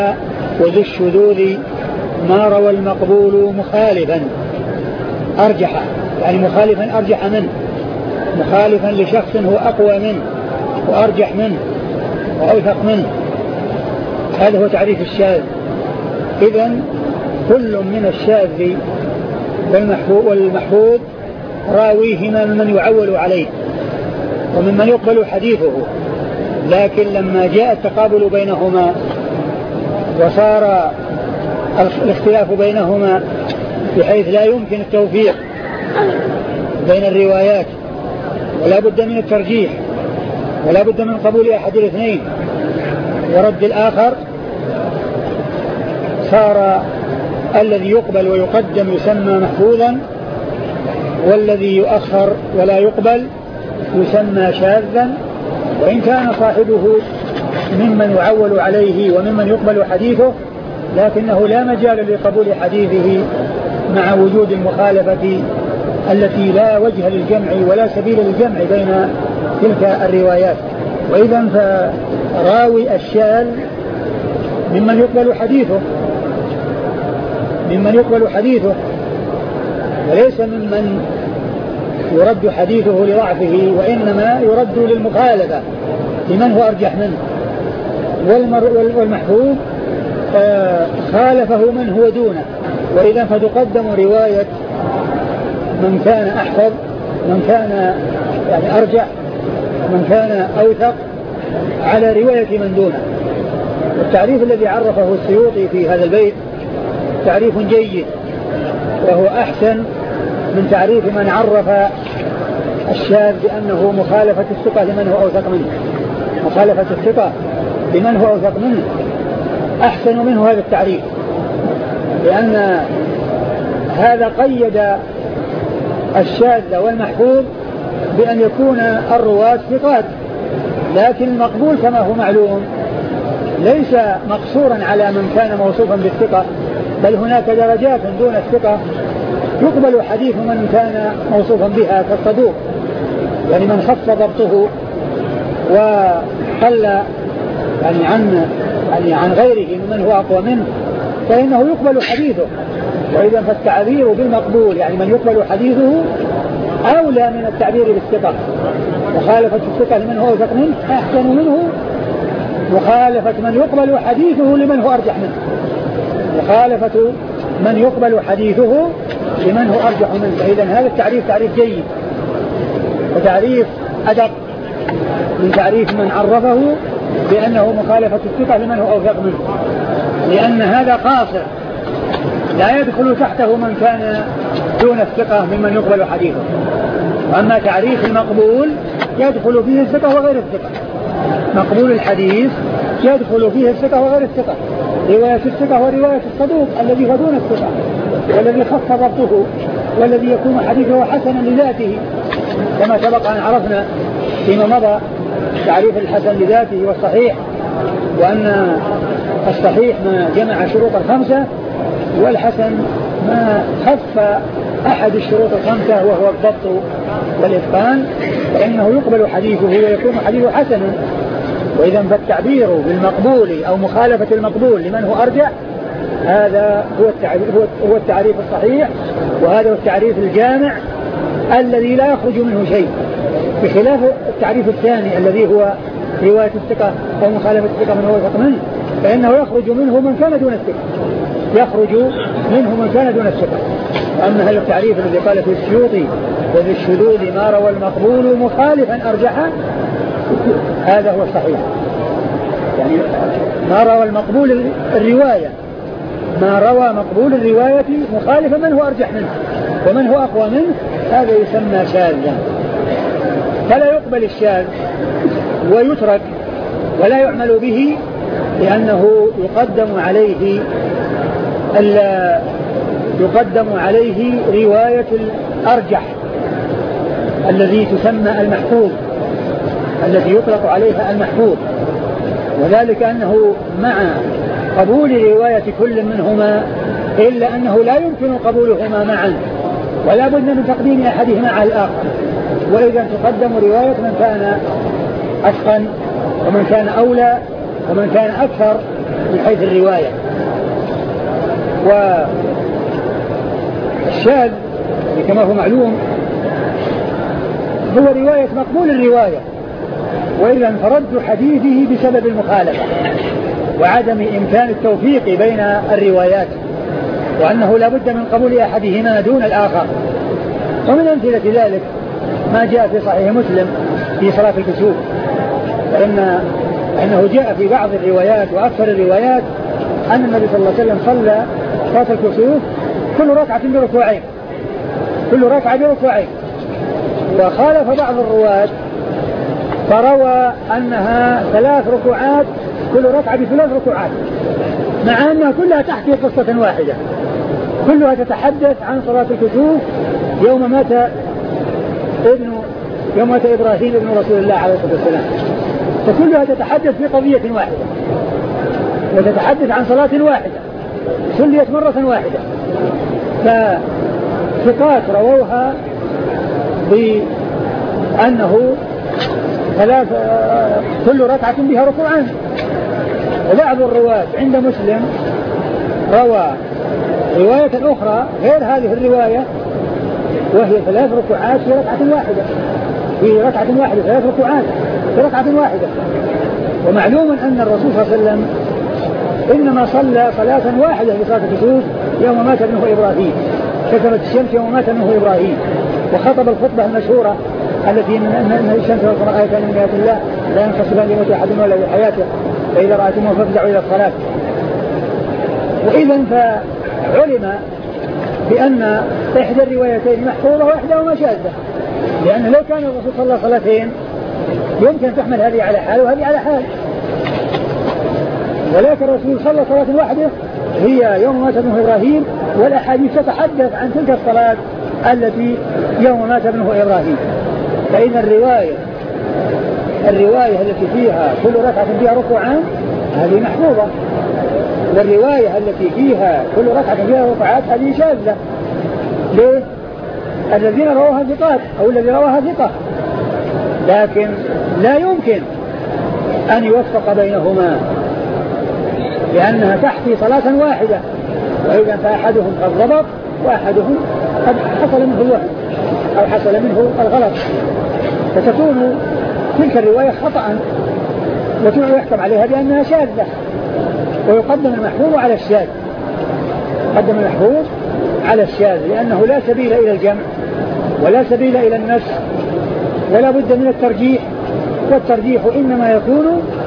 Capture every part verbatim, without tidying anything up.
وذو الشذوذ ما روى المقبول مخالفا أرجح، يعني مخالفا أرجح منه، مخالفا لشخص هو أقوى منه وأرجح منه وأوثق منه. هذا هو تعريف الشاذ. إذن كل من الشاذ والمحفوظ راويهما ممن يعول عليه وممن يقبل حديثه، لكن لما جاء التقابل بينهما وصار الاختلاف بينهما بحيث لا يمكن التوفيق بين الروايات ولا بد من الترجيح ولا بد من قبول أحد الاثنين ورد الآخر، صار الذي يقبل ويقدم يسمى محفوظا، والذي يؤخر ولا يقبل يسمى شاذا، وإن كان صاحبه ممن يعول عليه وممن يقبل حديثه، لكنه لا مجال لقبول حديثه مع وجود المخالفة التي لا وجه للجمع ولا سبيل للجمع بين تلك الروايات. وإذا فراوي الشاذ ممن يقبل حديثه ممن يقبل حديثه وليس ممن يرد حديثه لضعفه، وإنما يرد للمخالفة لمن هو أرجح منه. والمحفوظ خالفه من هو دونه، وإذا فتقدم رواية من كان أحفظ، من كان يعني أرجح، من كان أوثق على رواية من دونه. والتعريف الذي عرفه السيوطي في هذا البيت تعريف جيد، وهو أحسن من تعريف من عرف الشاذ بأنه مخالفة الثقة لمن هو أوثق منه. مخالفة الثقة لمن هو أوثق منه أحسن منه هذا التعريف، لأن هذا قيد الشاذ والمحفوظ بأن يكون الرواة ثقات، لكن المقبول كما هو معلوم ليس مقصورا على من كان موصوفا بالثقة، بل هناك درجات دون الثقة يقبل حديث من كان موصوفا بها كالصدوق، يعني من خف ضبطه وقل يعني عن يعني عن غيره ممن هو أقوى منه فإنه يقبل حديثه. وإذا فالتعبير بالمقبول يعني من يقبل حديثه أولى من التعبير بالثقة. مخالفة الثقة لمن هو أوثق منه أحسن منه مخالفة من يقبل حديثه لمن هو أرجح منه. مخالفة من يقبل حديثه لمن هو أرجح منه. فإذا هذا التعريف تعريف جيد وتعريف أدق من تعريف من عرفه بأنه مخالفة الثقة لمن هو أوثق منه، لأن هذا قاصر لا يدخل تحته من كان دون الثقة ممن يقبل حديثه. وأما تعريف المقبول يدخل فيه الثقة وغير الثقة. مقبول الحديث يدخل فيه الثقة وغير الثقة، رواية الثقة ورواية الصدوق الذي هو دون الثقة والذي خف ضبطه والذي يكون حديثه حسنا لذاته، كما سبق أن عرفنا فيما مضى تعريف الحسن لذاته والصحيح، وأن الصحيح ما جمع شروط الخمسة، والحسن ما خف أحد الشروط الخمسة وهو الضبط والإتقان، فإنه يقبل حديثه ويكون حديثه حسنا. وإذا فالتعبير بالمقبول أو مخالفة المقبول لمن هو أرجح هذا هو التعريف, هو التعريف الصحيح، وهذا هو التعريف الجامع الذي لا يخرج منه شيء، بخلاف التعريف الثاني الذي هو رواية الثقة أو مخالفة الثقة من هو أوثق منه، فإنه يخرج منه من كان دون الثقة، يخرج منه من كان دون الثقة. أما هذا التعريف الذي قال في السيوطي وذي الشذوذ ما روى المقبول مخالفا أرجحا، هذا هو الصحيح. يعني ما روى المقبول الرواية، ما روى مقبول الرواية مخالفا من هو أرجح منه ومن هو أقوى منه، هذا يسمى شاذا. فلا يقبل الشاذ ويترك ولا يعمل به، لأنه يقدم عليه يقدم عليه رواية الأرجح الذي تسمى المحفوظ، التي يطلق عليها المحفوظ، وذلك أنه مع قبول رواية كل منهما إلا أنه لا يمكن قبولهما معا، ولا بد من تقديم أحدهما على الآخر. وإذا تقدم رواية من كان أتقن ومن كان أولى ومن كان أكثر من حيث الرواية. والشاذ كما هو معلوم هو رواية مقبول الرواية وإلا انفرد حديثه بسبب المخالفة وعدم إمكان التوفيق بين الروايات وأنه لا بد من قبول أحدهما دون الآخر. ومن أمثلة ذلك ما جاء في صحيح مسلم في صلاة الكسوف، فإن أنه جاء في بعض الروايات وأكثر الروايات أن النبي صلى الله عليه وسلم صلى صلاة الكسوف كل ركعة بركوعين كل ركعة بركوعين وخالف بعض الرواة فروى أنها ثلاث ركوعات كل ركعة بثلاث ركوعات مع أنها كلها تحكي قصة واحدة كلها تتحدث عن صلاة الكسوف يوم مات ابن يوم مات إبراهيم ابن رسول الله عليه الصلاة والسلام فكلها تتحدث في قضية واحدة وتتحدث عن صلاة واحدة صليت مرة واحدة فثقات رووها بأنه ثلاث كل ركعة بها ركوعان. وبعض الرواة عند مسلم روى رواية أخرى غير هذه الرواية وهي ثلاث ركوعات في ركعة واحدة في ركعة واحدة ثلاث ركوعات في ركعة واحدة. ومعلوم أن الرسول صلى الله عليه وسلم إنما صلى صلاة واحدة في صلاة الكسوف يوم مات ابنه إبراهيم كسرت الشمس يوم مات ابنه إبراهيم وخطب الخطبة المشهورة التي من الشمس والقمر آيتان من آيات الله لا ينقصفان لموت أحد ولا لحياته فإذا رأيتموه فافزعوا إلى الصلاة. وإذا فعلم بأن إحدى الروايتين محفوظة وإحداهما شاذة لأن لو كان الرسول صلى الله عليه صلاتين يمكن تحمل هذه على حال وهذه على حال ولكن الرسول صلى صلاة واحدة هي يوم مات ابنه إبراهيم والأحاديث تتحدث عن تلك الصلاة التي يوم مات ابنه إبراهيم. فإن الرواية الرواية التي فيها كل ركعة فيها ركوعان هذه محفوظة والرواية التي فيها كل ركعة فيها ركوعات هذه شاذة. ليه؟ الذين رواها ثقات أو الذي رواها ثقة لكن لا يمكن أن يوفق بينهما لأنها تحكي صلاة واحدة وإذا فأحدهم قد ضبط وأحدهم قد حصل منه الوهم أو حصل منه الغلط فتكون تلك الرواية خطأ ويحكم عليها بأنها شاذة ويقدم المحفوظ على الشاذ قدم المحفوظ على الشاذ لأنه لا سبيل إلى الجمع ولا سبيل إلى النسخ ولا بد من الترجيح والترجيح إنما يكون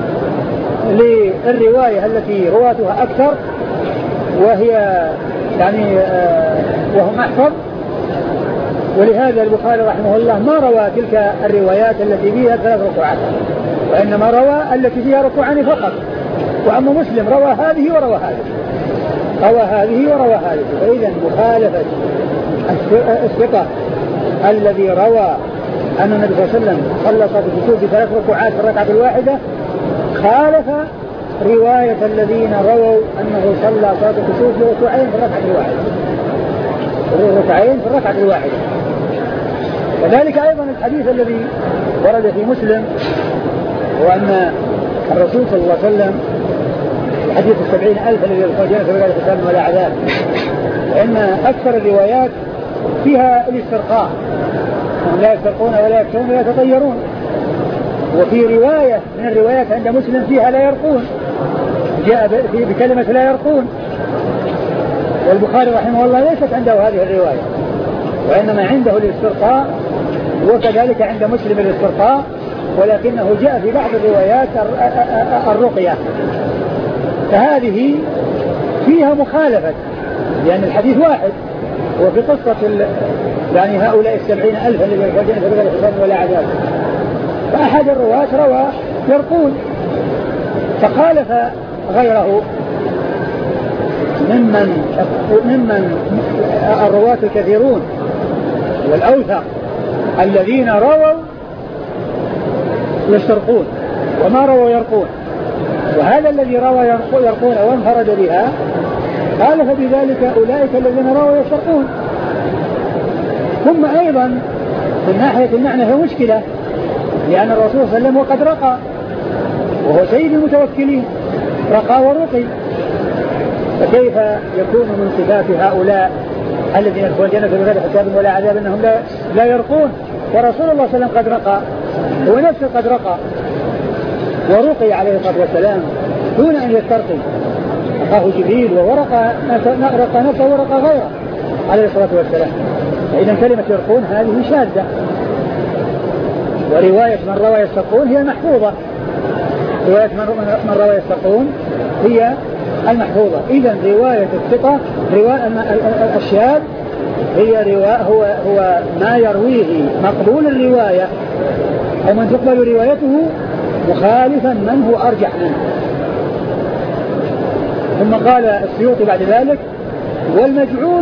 للرواية التي رواتها أكثر وهي يعني آه وهم أحفظ. ولهذا البخاري رحمه الله ما روى تلك الروايات التي فيها ثلاث ركوعات وإنما روى التي فيها ركوعان فقط. وأما مسلم روى هذه وروى هذه روى هذه وروى هذه. فإذا مخالفة الثقة الذي روى أن النبي صلى الله عليه وسلم صلى صلاة الكسوف بثلاث ركوعات في الركعة الواحدة خالف رواية الذين رووا أنه صلى صلاة الكسوف بركوعين في الركعة الواحدة ركعين في الركعة الواحدة. وذلك أيضا الحديث الذي ورد في مسلم وأن الرسول صلى الله عليه وسلم حديث السبعين ألف الذي يخرجون في بلاد حساب ولا عذاب وإن أكثر الروايات فيها الاسترقاء هم لا يسترقون ولا يكتون ولا يتطيرون. وفي رواية من الروايات عند مسلم فيها لا يرقون جاء بكلمة لا يرقون والبخاري رحمه الله ليست عنده هذه الرواية وإنما عنده الاسترقاء وكذلك عند مسلم الاسترقاء ولكنه جاء في بعض الروايات الرقية. فهذه فيها مخالفة لأن الحديث واحد وفي قصة يعني هؤلاء السبعين ألف الذين يخرجون في بلاد حساب ولا عذاب فأحد الرواة روى يرقون فخالف غيره ممن ممن الرواة الكثيرون والأوثق الذين رووا يسترقون وما رووا يرقون. وهذا الذي روى يرقون وانفرد بها خالف بذلك أولئك الذين رووا يسترقون. ثم أيضا من ناحية المعنى هي مشكلة لأن الرسول صلى الله عليه وسلم وقد رقى وهو سيد المتوكلين رقى ورقي، فكيف يكون من صفات هؤلاء الذين يدخلون الجنة بغير حساب ولا عذاب أنهم لا, لا يرقون؟ ورسول الله صلى الله عليه وسلم قد رقى، هو نفسه قد رقى ورقي عليه الصلاة والسلام دون أن يسترقي، رقاه جبريل ورقى نفسه ورقى غيره عليه الصلاة والسلام. فإذا كلمة يرقون هذه شاذة، ورواية من روى يسترقون هي المحفوظة، رواية من روى يسترقون هي المحفوظة. إذا رواية الثقة رواية الشاذ هي رواية هو هو ما يرويه مقبول الرواية ومن تقبل روايته مخالفا من هو أرجح منه. ثم قال السيوطي بعد ذلك والمجعول